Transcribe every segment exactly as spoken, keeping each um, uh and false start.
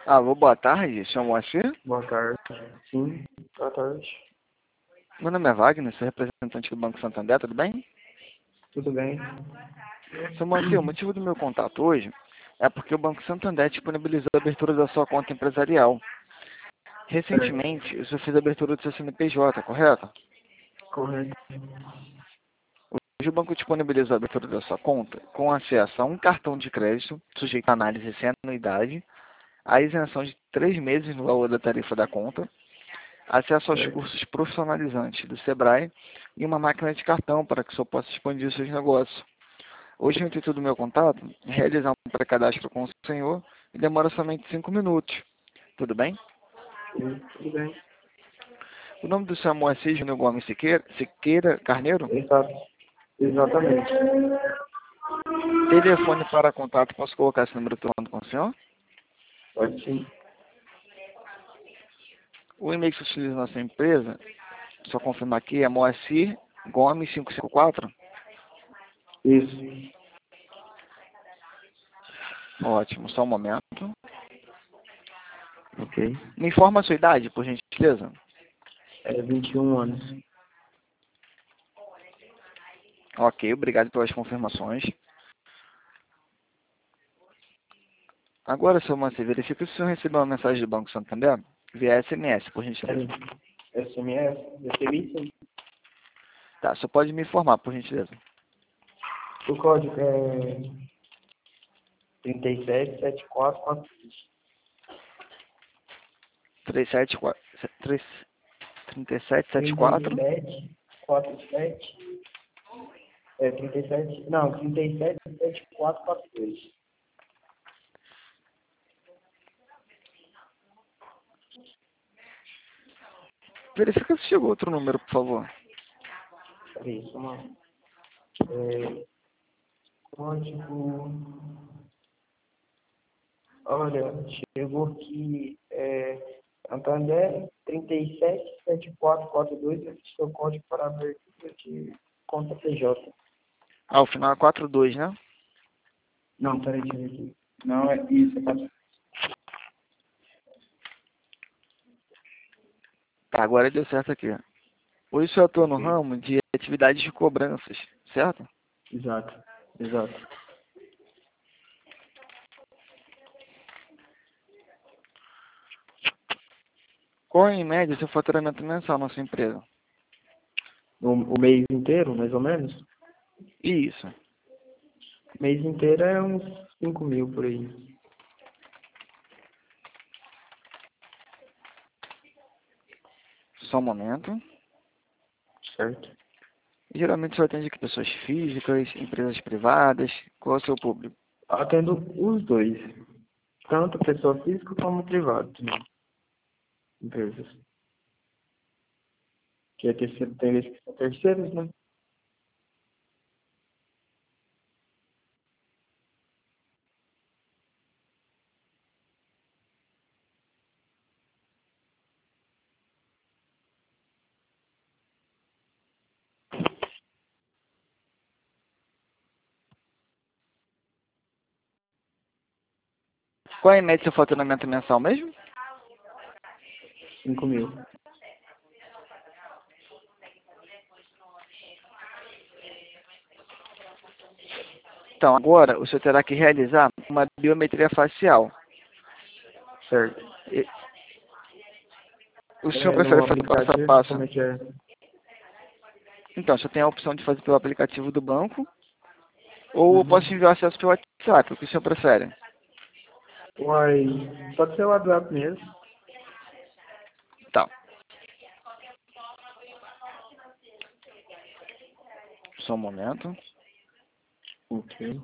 Alô, boa tarde, sou Moacir. Boa tarde. Sim, boa tarde. Meu nome é Wagner, sou representante do Banco Santander, tudo bem? Tudo bem? Seu Moacir, o motivo do meu contato hoje é porque o Banco Santander disponibilizou a abertura da sua conta empresarial. Certo. Recentemente, o senhor fez a abertura do seu C N P J, correto? Correto. Hoje o banco disponibilizou a abertura da sua conta com acesso a um cartão de crédito, sujeito a análise sem anuidade, a isenção de três meses no valor da tarifa da conta, acesso aos Certo. cursos profissionalizantes do Sebrae e uma máquina de cartão para que o senhor possa expandir os seus negócios. Hoje, o intuito do meu contato é realizar um pré-cadastro com o senhor e demora somente cinco minutos. Tudo bem? Sim, tudo bem. O nome do senhor é Moacir Júnior Gomes Siqueira, Siqueira Carneiro? Exato. Exatamente. Telefone para contato, posso colocar esse número falando com o senhor? Pode sim. O e-mail que você utiliza na sua empresa, só confirmar aqui, é Moacir Gomes quinhentos e cinquenta e quatro? Isso. Ótimo, só um momento. Ok. Me informa a sua idade, por gentileza. É vinte e um anos. Ok, obrigado pelas confirmações. Agora, senhor Moacir, verifica se o senhor recebeu uma mensagem do Banco Santander via S M S, por gentileza. Sim. S M S, recebi sim. Tá, só pode me informar, por gentileza. O código é trinta e sete, setenta e quatro, quatro. três sete quatro, três, trinta e sete setenta e trinta e quatro. sete, quarenta e sete. É trinta e sete. Não, trinta e sete, setenta e quatro, quarenta e dois. Verifica se chegou outro número, por favor. Peraí, só uma. É, código. Olha, chegou aqui, é, Santander trinta e sete, setenta e quatro, quarenta e dois, esse é o seu código para abertura de conta P J. Ah, o final é quatro dois, né? Não, peraí, deixa eu ver aqui. Não, é isso, é quatro. Tá, agora deu certo aqui. Hoje o senhor atua no Ok, ramo de atividades de cobranças, certo? exato, exato. Qual é, em média, o seu faturamento mensal na sua empresa? O, o mês inteiro, mais ou menos? Isso. O mês inteiro é uns cinco mil por aí, Só um momento. certo? Geralmente o senhor atende aqui pessoas físicas, empresas privadas. Qual é o seu público? Atendo os dois, tanto pessoa física como privado, também, empresas. Que é terceiro, tem vezes que são terceiros, né? Qual é, em média, o seu faturamento mensal mesmo? Cinco mil. Então, agora o senhor terá que realizar uma biometria facial. Certo. E- O senhor É, no prefere fazer passo a aplicativo, como passo? é que é? Então, o senhor tem a opção de fazer pelo aplicativo do banco, ou eu posso Uhum. enviar acesso pelo WhatsApp, o que o senhor prefere? Uai, pode ser o WhatsApp mesmo. Então, só um momento. Ok.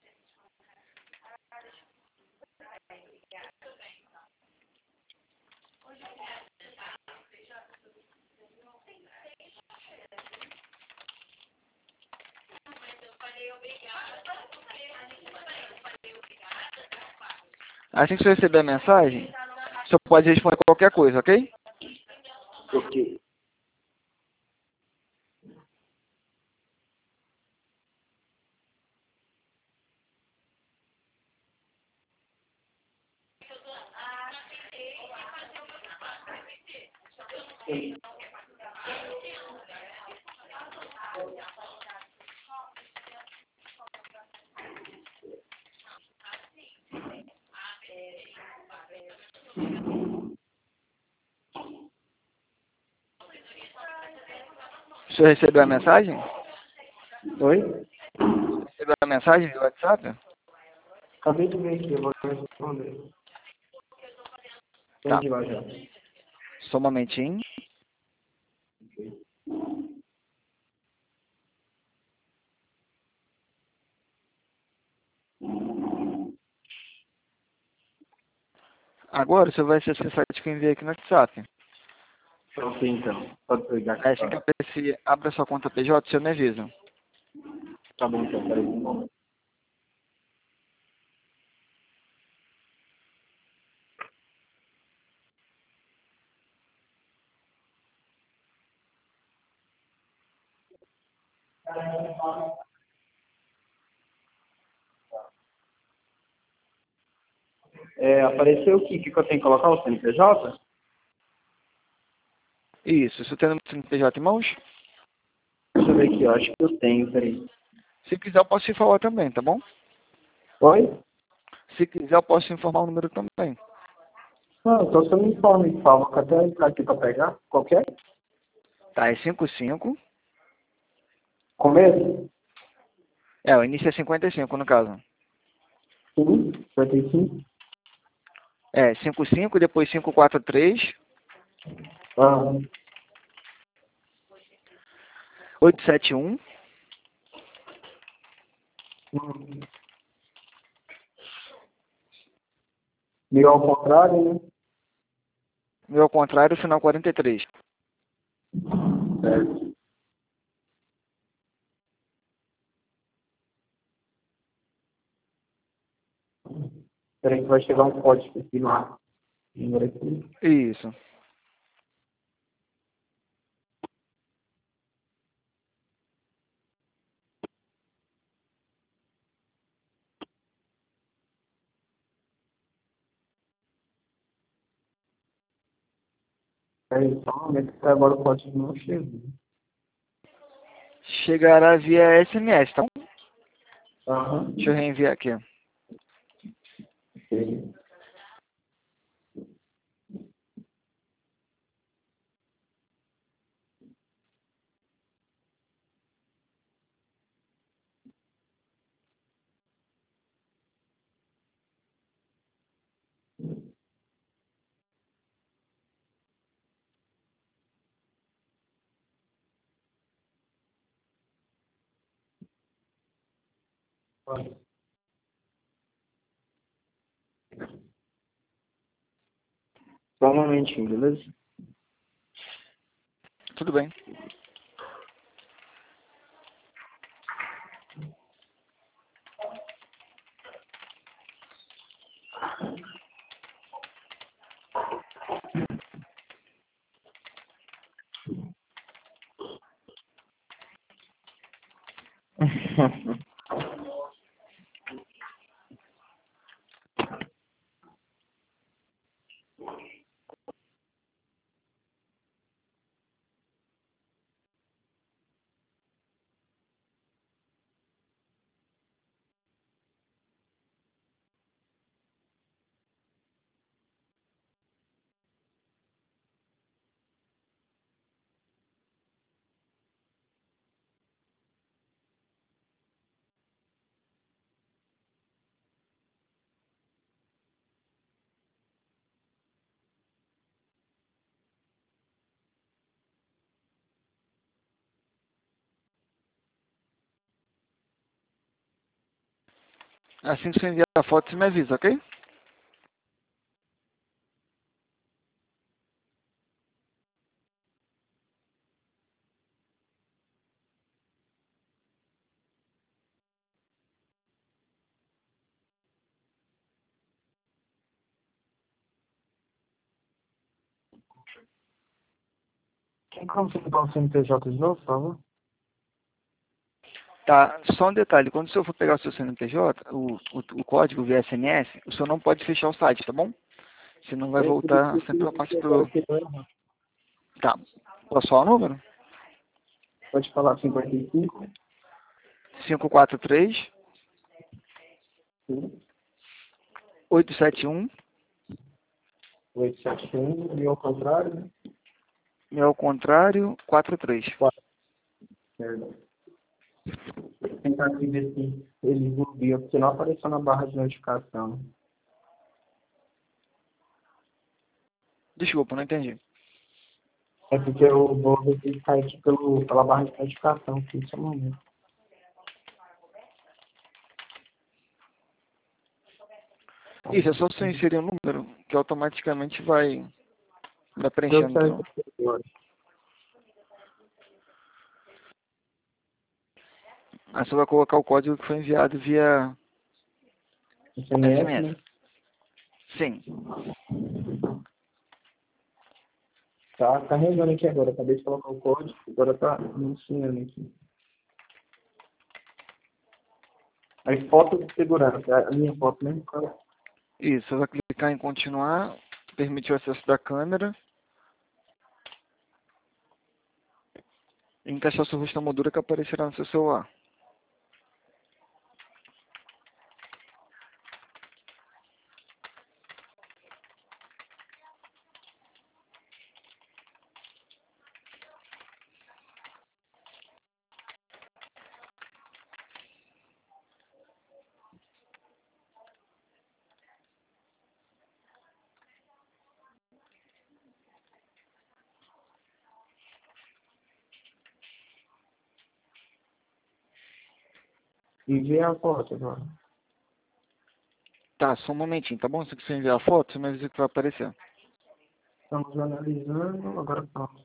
Assim que o senhor receber a mensagem, o senhor pode responder qualquer coisa, ok? Ok. O senhor recebeu a mensagem? Oi? Recebeu a mensagem do WhatsApp? Acabei de ver aqui, eu vou responder. Tá. Entendi lá já. Só um momentinho. Agora o senhor vai acessar esse site que eu enviei aqui no WhatsApp. Ok, então. Pode pegar Aí aqui. assim que Tá, aparecer, abre a sua conta P J, o senhor me avisa. tá bom, então. Peraí. um momento. É, apareceu o que? O que eu tenho que colocar? O C N P J? Isso, o senhor tem o C N P J em mãos? Deixa eu ver aqui, eu acho que eu tenho, peraí. Se quiser eu posso te falar também, tá bom? Oi? Se quiser eu posso te informar o número também. Não, então você me informa, por favor, que até entrar aqui pra pegar. Qualquer? Tá, é cinco cinco. Começo? É, o início é cinquenta e cinco no caso. Sim, cinquenta e cinco. É, cinco cinco, depois cinco quatro três, Ah, oito sete um, hum. Mil ao contrário, né? e ao contrário, o final quarenta e três. Certo. Peraí que vai chegar um código aqui no número aqui. Isso. Peraí, só um momento que agora o código não chegou. Chegará via S M S, tá bom? Aham. Deixa eu reenviar aqui. Ok. Só um momentinho, beleza? Tudo bem. Assim que você enviar a foto, você me avisa, ok? Tem como você pegar o C N P J de novo, por favor? Tá, só um detalhe. Quando o senhor for pegar o seu C N P J, o, o, o código via S M S, o senhor não pode fechar o site, tá bom? Senão vai É por isso que voltar eu sempre fiz a parte aqui agora pro... que deu errado. Tá. Posso falar o número? Pode falar cinquenta e cinco, cinco quatro três, sim, oito sete um, oito sete um, e ao contrário, né? e ao contrário, quatro três. quatro. Perdão. Vou tentar aqui ver se ele enviou, porque não apareceu na barra de notificação. Desculpa, não entendi. É porque eu vou verificar aqui pelo, pela barra de notificação, aqui, só um momento. Isso, é só você inserir um número que automaticamente vai, vai Deu preenchendo. certo Então. aqui agora. Aí você vai colocar o código que foi enviado via S M S, S M S. né? Sim. Tá carregando aqui agora. Acabei de colocar o código, agora tá me ensinando aqui. Aí foto de segurança, a minha foto, né? Isso, você vai clicar em continuar, permitir o acesso da câmera, e encaixar seu rosto na moldura que aparecerá no seu celular. E ver a foto agora. Tá, só um momentinho, tá bom? Se você enviar a foto, você me avisa que vai aparecer. Estamos analisando, agora pronto.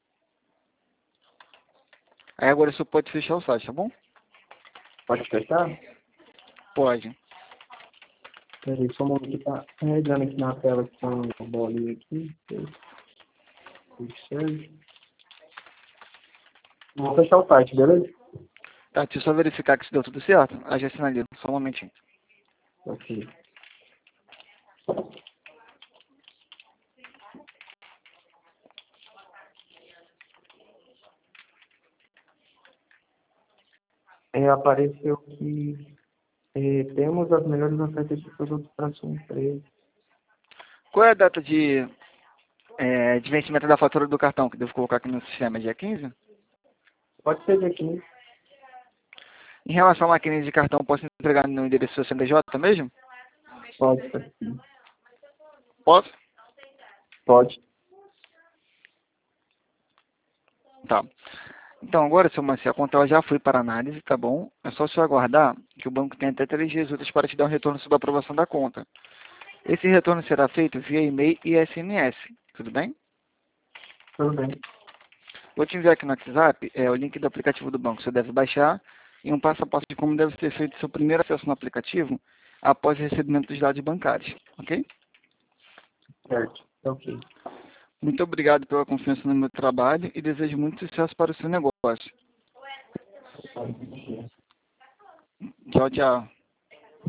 Aí agora você pode fechar o site, tá bom? Pode fechar? Pode. Peraí, só um momento que tá carregando aqui na tela que tem uma bolinha aqui. Search. Vou fechar o site, beleza? Tá, deixa eu só verificar que se deu tudo certo. Aí já sinalizo, só um momentinho. Ok. É, apareceu que é, temos as melhores ofertas de produtos para sua empresa. Qual é a data de, é, de vencimento da fatura do cartão que devo colocar aqui no sistema? É dia quinze? Pode ser daqui, né? Em relação à maquininha de cartão, posso entregar no endereço do C N P J mesmo? Pode ser sim. Posso? Pode. Tá. Então agora, seu Marcelo, a conta ela já foi para análise, tá bom? É só o senhor aguardar que o banco tem até três dias úteis para te dar um retorno sobre a aprovação da conta. Esse retorno será feito via e-mail e S M S, tudo bem? Tudo bem. Vou te enviar aqui no WhatsApp é, o link do aplicativo do banco. Você deve baixar e um passo a passo de como deve ser feito seu primeiro acesso no aplicativo após o recebimento dos dados bancários, ok? Certo. Ok. Muito obrigado pela confiança no meu trabalho e desejo muito sucesso para o seu negócio. Tchau, tchau.